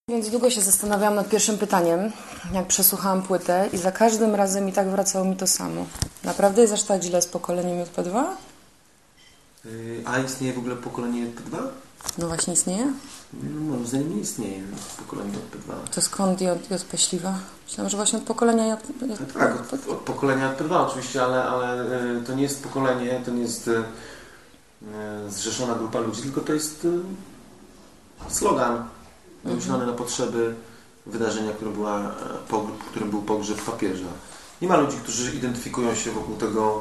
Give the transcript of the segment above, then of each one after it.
Więc długo się zastanawiałam nad pierwszym pytaniem, jak przesłuchałam płytę i za każdym razem i tak wracało mi to samo. Naprawdę jest aż tak źle z pokoleniem JP2? A istnieje w ogóle pokolenie JP2? No właśnie istnieje? No, moim zdaniem nie istnieje pokolenie JP2. To skąd JP Śliwa? Myślałam, że właśnie od pokolenia JP2. Tak, od pokolenia JP2 oczywiście, ale to nie jest pokolenie, to nie jest zrzeszona grupa ludzi, tylko to jest slogan wymyślony na potrzeby wydarzenia, którym był pogrzeb papieża. Nie ma ludzi, którzy identyfikują się wokół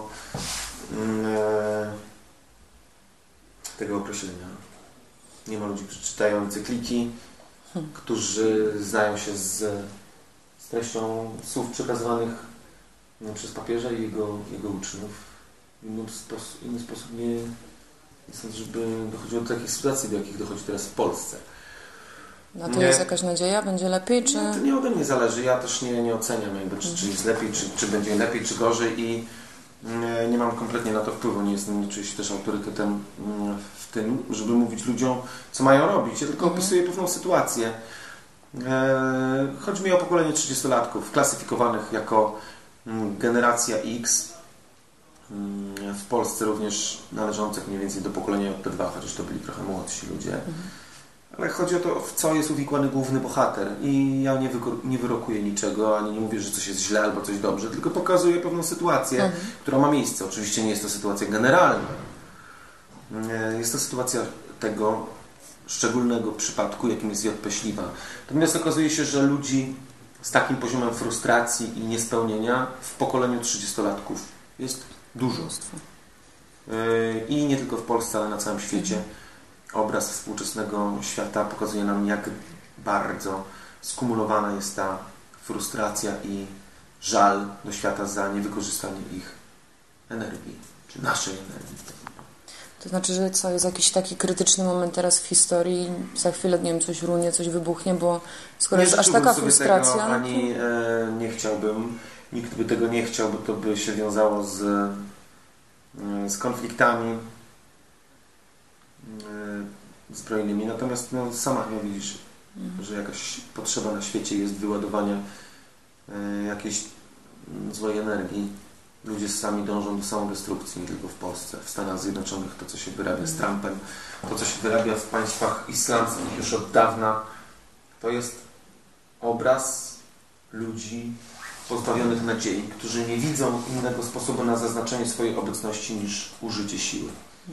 tego określenia. Nie ma ludzi, którzy czytają encykliki, którzy znają się z treścią słów przekazywanych przez papieża i jego uczniów. W inny sposób nie sądzę, żeby dochodziło do takich sytuacji, do jakich dochodzi teraz w Polsce. A to jest jakaś nadzieja? Będzie lepiej? Czy... No, to nie ode mnie zależy. Ja też nie oceniam, czy jest lepiej, czy będzie lepiej, czy gorzej i nie mam kompletnie na to wpływu. Nie czuję się też autorytetem w tym, żeby mówić ludziom, co mają robić. Ja tylko opisuję pewną sytuację. Chodzi mi o pokolenie 30-latków, klasyfikowanych jako generacja X. W Polsce również należących mniej więcej do pokolenia JP2, chociaż to byli trochę młodsi ludzie. Ale chodzi o to, w co jest uwikłany główny bohater. I ja nie wyrokuję niczego, ani nie mówię, że coś jest źle albo coś dobrze, tylko pokazuję pewną sytuację, która ma miejsce. Oczywiście nie jest to sytuacja generalna. Jest to sytuacja tego szczególnego przypadku, jakim jest JP Śliwa. Natomiast okazuje się, że ludzi z takim poziomem frustracji i niespełnienia w pokoleniu 30-latków jest dużo. I nie tylko w Polsce, ale na całym świecie. Obraz współczesnego świata pokazuje nam, jak bardzo skumulowana jest ta frustracja i żal do świata za niewykorzystanie ich energii, czy naszej energii. To znaczy, że co, jest jakiś taki krytyczny moment teraz w historii, za chwilę, nie wiem, coś runie, coś wybuchnie, bo skoro jest aż taka frustracja... Tego, ani nie chciałbym, nikt by tego nie chciał, bo to by się wiązało z konfliktami zbrojnymi. Natomiast sama chyba widzisz, że jakaś potrzeba na świecie jest wyładowania jakiejś złej energii. Ludzie sami dążą do samodestrukcji, nie tylko w Polsce. W Stanach Zjednoczonych to, co się wyrabia z Trumpem, to, co się wyrabia w państwach islamskich już od dawna, to jest obraz ludzi pozbawionych nadziei, którzy nie widzą innego sposobu na zaznaczenie swojej obecności niż użycie siły.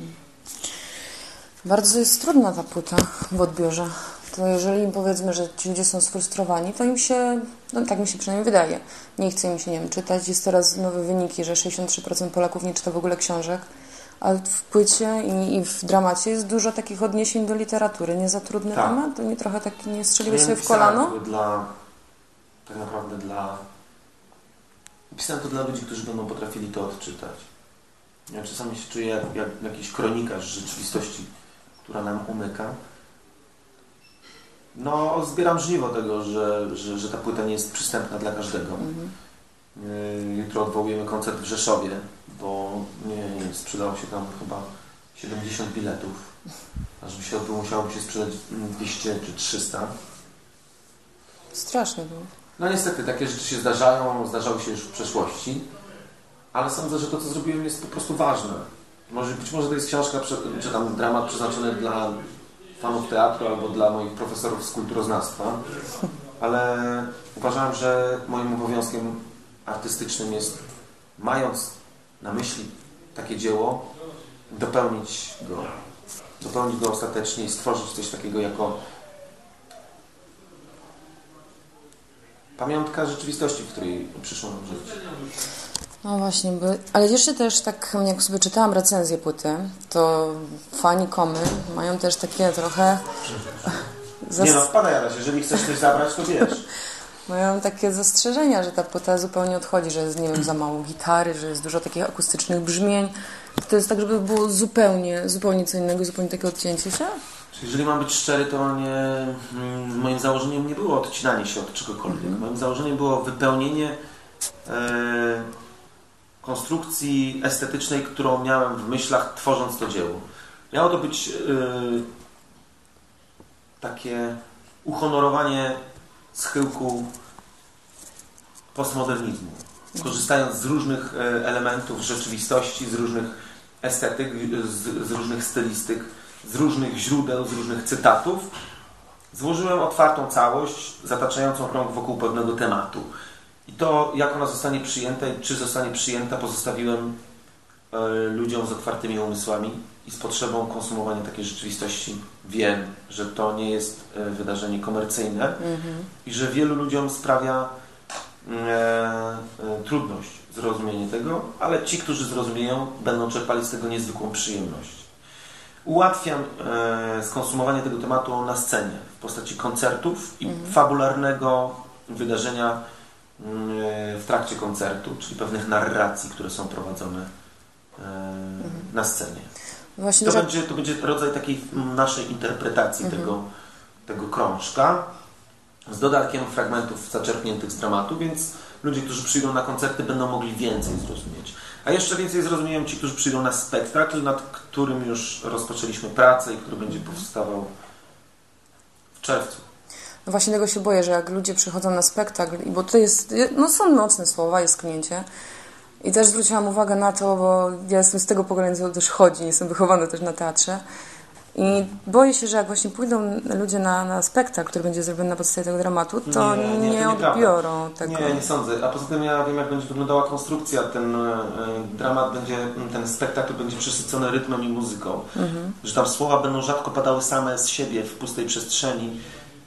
Bardzo jest trudna ta płyta w odbiorze. To jeżeli im powiedzmy, że ci ludzie są sfrustrowani, to im się, no tak mi się przynajmniej wydaje, nie chce im się, nie wiem, czytać. Jest teraz nowe wyniki, że 63% Polaków nie czyta w ogóle książek, a w płycie i w dramacie jest dużo takich odniesień do literatury. Nie za trudny temat? To nie trochę tak nie strzeliłeś sobie w kolano? Tak naprawdę pisałem to dla ludzi, którzy będą potrafili to odczytać. Ja czasami się czuję jak jakiś kronikarz rzeczywistości, która nam umyka. No, zbieram żniwo tego, że ta płyta nie jest przystępna dla każdego. Jutro odwołujemy koncert w Rzeszowie, bo nie sprzedało się tam chyba 70 biletów. A żeby się odbyło, musiałoby się sprzedać 200 czy 300. Straszne było. No niestety, takie rzeczy się zdarzały się już w przeszłości, ale sądzę, że to, co zrobiłem, jest po prostu ważne. Być może to jest książka, czy tam dramat przeznaczony dla fanów teatru albo dla moich profesorów z kulturoznawstwa, ale uważałem, że moim obowiązkiem artystycznym jest, mając na myśli takie dzieło, dopełnić go ostatecznie i stworzyć coś takiego jako pamiątka rzeczywistości, w której przyszło nam żyć. No właśnie, ale jeszcze też tak, jak sobie czytałam recenzję płyty, to fani Komy mają też takie trochę... Nie no, wpadaj Jaraś, jeżeli chcesz coś zabrać, to wiesz. Mają takie zastrzeżenia, że ta płyta zupełnie odchodzi, że jest, nie wiem, za mało gitary, że jest dużo takich akustycznych brzmień. To jest tak, żeby było zupełnie co innego, zupełnie takie odcięcie się? Jeżeli mam być szczery, to moim założeniem nie było odcinanie się od czegokolwiek. Moim założeniem było wypełnienie konstrukcji estetycznej, którą miałem w myślach, tworząc to dzieło. Miało to być takie uhonorowanie schyłku postmodernizmu, korzystając z różnych elementów rzeczywistości, z różnych estetyk, z różnych stylistyk, z różnych źródeł, z różnych cytatów, złożyłem otwartą całość, zataczającą krąg wokół pewnego tematu. I to, jak ona zostanie przyjęta i czy zostanie przyjęta, pozostawiłem ludziom z otwartymi umysłami i z potrzebą konsumowania takiej rzeczywistości. Wiem, że to nie jest wydarzenie komercyjne i że wielu ludziom sprawia trudność zrozumienie tego, ale ci, którzy zrozumieją, będą czerpali z tego niezwykłą przyjemność. Ułatwiam skonsumowanie tego tematu na scenie w postaci koncertów i fabularnego wydarzenia w trakcie koncertu, czyli pewnych narracji, które są prowadzone na scenie. Właśnie, to będzie rodzaj takiej naszej interpretacji tego krążka z dodatkiem fragmentów zaczerpniętych z dramatu, więc ludzie, którzy przyjdą na koncerty, będą mogli więcej zrozumieć. A jeszcze więcej zrozumieją ci, którzy przyjdą na spektakl, nad którym już rozpoczęliśmy pracę i który będzie powstawał w czerwcu. No właśnie tego się boję, że jak ludzie przychodzą na spektakl, bo to jest, no są mocne słowa, jest klnięcie. I też zwróciłam uwagę na to, bo ja jestem z tego pokolenia, co też chodzi, jestem wychowana też na teatrze. I boję się, że jak właśnie pójdą ludzie na spektakl, który będzie zrobiony na podstawie tego dramatu, to nie odbiorą tego. Nie sądzę. A poza tym ja wiem, jak będzie wyglądała konstrukcja. Ten dramat ten spektakl będzie przesycony rytmem i muzyką. Że tam słowa będą rzadko padały same z siebie w pustej przestrzeni.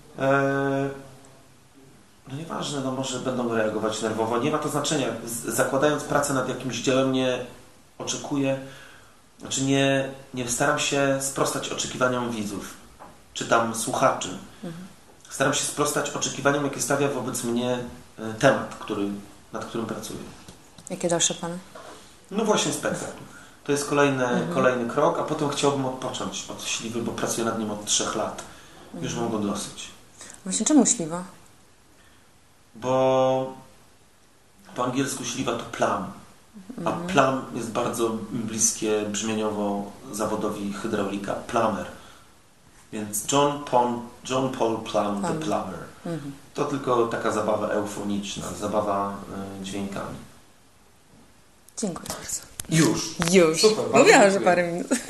No nieważne, no może będą reagować nerwowo. Nie ma to znaczenia. Zakładając pracę nad jakimś dziełem, nie oczekuję, znaczy nie staram się sprostać oczekiwaniom widzów, czy tam słuchaczy. Staram się sprostać oczekiwaniom, jakie stawia wobec mnie temat, nad którym pracuję. Jakie dalsze plany? No właśnie spektakl. To jest kolejny krok, a potem chciałbym odpocząć od Śliwy, bo pracuję nad nim od 3 lat. Już mam go dosyć. Właśnie czemu Śliwa? Bo po angielsku śliwa to plum, a plum jest bardzo bliskie brzmieniowo zawodowi hydraulika, plumber. Więc John Paul Plum, the plumber. To tylko taka zabawa eufoniczna, zabawa dźwiękami. Dziękuję bardzo. Już. Mówiłam, że parę minut.